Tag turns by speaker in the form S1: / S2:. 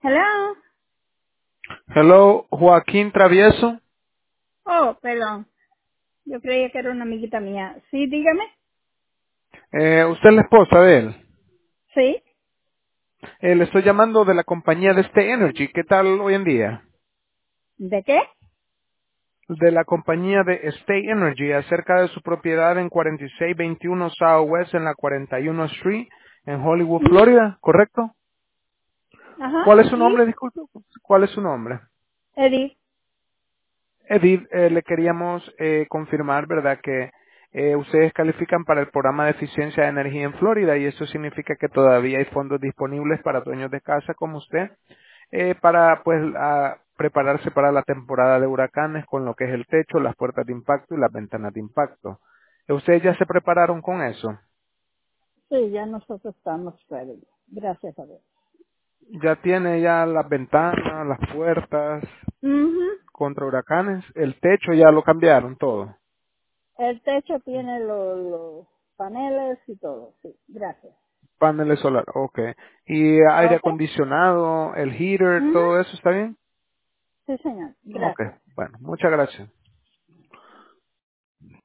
S1: Hello.
S2: Hello, Joaquín Travieso.
S1: Oh, perdón. Yo creía que era una amiguita mía. Sí, dígame.
S2: Usted es la esposa de él.
S1: Sí.
S2: Le estoy llamando de la compañía de Stay Energy. ¿Qué tal hoy en día?
S1: ¿De qué?
S2: De la compañía de Stay Energy acerca de su propiedad en 4621 Southwest en la 41 Street en Hollywood,
S1: Ujú.
S2: Florida, ¿correcto?
S1: Ajá.
S2: ¿Cuál es su
S1: Sí.
S2: nombre? Disculpe. ¿Cuál es su nombre?
S1: Edith.
S2: Edith, le queríamos confirmar, ¿verdad?, que ustedes califican para el programa de eficiencia de energía en Florida y eso significa que todavía hay fondos disponibles para dueños de casa como usted para, pues, prepararse para la temporada de huracanes con lo que es el techo, las puertas de impacto y las ventanas de impacto. ¿Ustedes ya se prepararon con eso?
S1: Sí, ya nosotros estamos ready. Gracias a Dios.
S2: ¿Ya tiene ya las ventanas, las puertas
S1: Mhm.
S2: contra huracanes? ¿El techo ya lo cambiaron todo?
S1: El techo tiene los paneles y todo. Sí, gracias.
S2: Paneles solar, ok. ¿Y aire
S1: ¿Ok?
S2: acondicionado, el heater,
S1: Mhm.
S2: todo eso está bien?
S1: Sí, señor.
S2: Ok,
S1: Gracias.
S2: bueno, muchas gracias.